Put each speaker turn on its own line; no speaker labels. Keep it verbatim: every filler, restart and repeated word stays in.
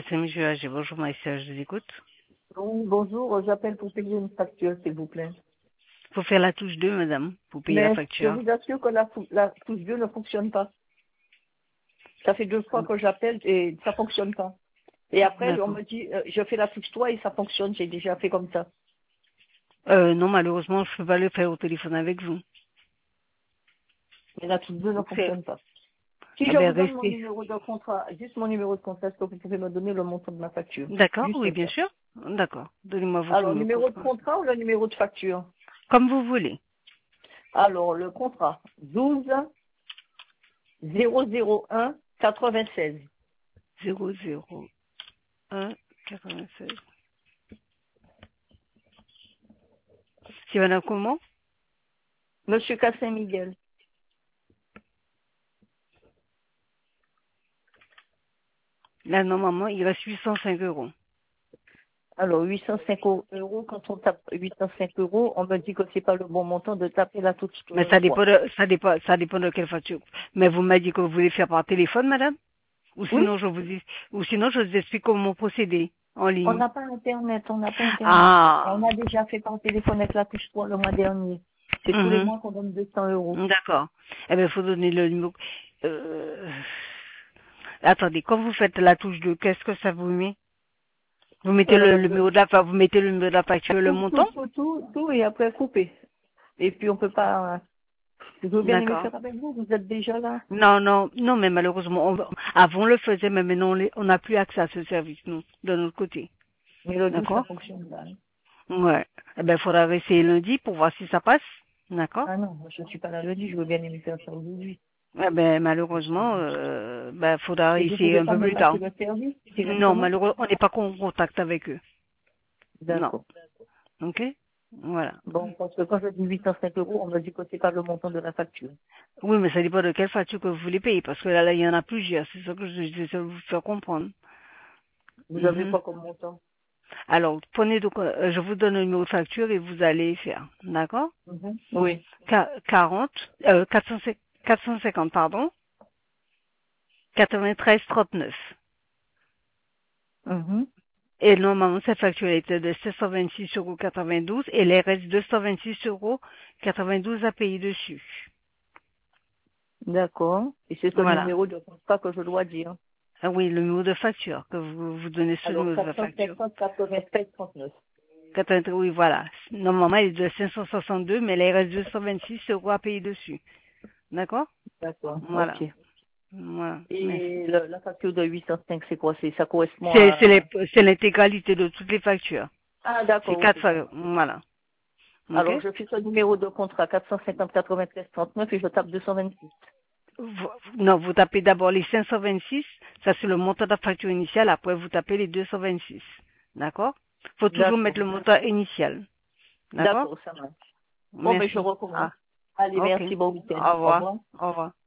C'est Monsieur Ag. Bonjour, Maïssa, je vous écoute.
Bon, bonjour, j'appelle pour payer une facture, s'il vous plaît.
Faut faire la touche deux, madame, pour payer la
Mais je
facture.
vous assure que la, fou- la touche deux ne fonctionne pas. Ça fait deux fois que j'appelle et ça fonctionne pas. Et après, on
D'accord.
me dit, euh, je fais la touche trois et ça fonctionne, j'ai déjà fait comme ça.
Euh, non, malheureusement, je peux pas le faire au téléphone avec vous.
Mais la touche deux ne
Donc c'est,
fonctionne pas. Si
ah
je
ben
vous donne mon
restez.
numéro de contrat, juste mon numéro de contrat, est-ce que vous pouvez me donner le montant de ma facture?
D'accord,
Juste
oui, bien
ça.
sûr. D'accord. Donnez-moi votre
Alors,
numéro de
numéro de
contrat.
contrat ou le numéro de facture?
Comme vous voulez.
Alors, le contrat, douze zéro zéro un quatre-vingt-seize.
zéro zéro un quatre-vingt-seize. C'est madame comment?
Monsieur Cassin Miguel.
Là, normalement, il reste huit cent cinq euros.
Alors, huit cent cinq euros, quand on tape huit cent cinq euros, on me dit que c'est pas le bon montant de taper la toute
Mais
euh,
ça
fois.
dépend de, ça dépend, ça dépend de quelle facture. Mais vous m'avez dit que vous voulez faire par téléphone, madame? Ou
Oui,
sinon, je vous dis, ou sinon, je vous explique comment procéder en
on
ligne.
n'a pas Internet, on n'a pas Internet. Et
Ah,
on a déjà fait par téléphone avec la touche trois le mois dernier. C'est tous les
mhm.
mois qu'on donne deux cents euros.
D'accord. Eh bien, il faut donner le numéro. Euh... Attendez, quand vous faites la touche deux, qu'est-ce que ça vous met? Vous mettez le,
Euh,
le
le-
numéro de la, enfin, vous mettez le numéro de la facture, le
tout, tout,
montant?
tout, tout, tout, et après couper. Et puis on peut pas... euh, Je veux bien aimer
D'accord.
faire avec vous, vous êtes déjà là.
Non, non, non, mais malheureusement, on, avant on le faisait, mais maintenant on les- on n'a plus accès à ce service, nous, de notre côté.
Mais le douze, ça
D'accord?
fonctionne là. Hein.
Ouais. Eh ben, il faudra essayer lundi pour voir si ça passe. D'accord?
Ah non, moi, je suis pas là le lundi, je veux bien aimer faire ça aujourd'hui.
Eh ben, malheureusement, euh, ben, faudra
Et vous
essayer
pouvez
un
pas
peu
me
plus
passer
tard.
le service
Non,
directement?
malheureusement, on n'est pas en contact avec eux. Non.
D'accord.
Ok? Voilà.
Bon, parce que quand je dis huit cent cinq euros, on me dit que c'est pas le montant de la facture.
Oui, mais ça dépend de quelle facture que vous voulez payer, parce que là, là, il y en a plusieurs. C'est ça que je j'essaie de vous faire comprendre.
Vous avez
Mhm.
quoi comme montant?
Alors, prenez donc, euh, je vous donne le numéro de facture et vous allez faire. D'accord?
Mhm. Oui.
Qua- quarante, euh, quatre cent cinquante, quatre cent cinquante, pardon, quatre-vingt-treize trente-neuf.
Mhm.
Et normalement, cette facture était de sept cent vingt-six euros quatre-vingt-douze et il reste deux cent vingt-six euros quatre-vingt-douze à payer dessus.
D'accord. Et c'est ce
Voilà.
numéro de contrat que je dois dire.
Ah oui, le numéro de facture, que vous, vous donnez ce
Alors,
numéro de facture.
quatre cent cinquante, quatre-vingt-treize, trente-neuf.
quatre-vingt-treize, oui, voilà. Normalement, il est de cinq cent soixante-deux, mais là, il reste deux cent vingt-six euros à payer dessus. D'accord?
D'accord.
Voilà.
Ok.
Voilà. Merci.
Et le- la facture de huit cent cinq, c'est quoi? C'est, ça correspond
C'est, c'est les-
à...
c'est l'intégralité de toutes les factures.
Ah,
C'est
d'accord, ok,
quatre
ça
factures.
marche.
Voilà. OK?
Alors, je fais ce numéro de contrat, quatre cent cinquante, quatre-vingt-treize, trente-neuf, et je tape deux cent vingt-six.
Vous- non, vous tapez d'abord les cinq cent vingt-six. Ça, c'est le montant de la facture initiale. Après, vous tapez les deux cent vingt-six. D'accord? Faut toujours
D'accord.
mettre le montant initial. D'accord?
D'accord, ça marche. Bon, ben, je
Merci.
recommence.
Ah,
Allez,
OK.
merci, bon week-end.
Au
Au
revoir.
revoir.
Au revoir.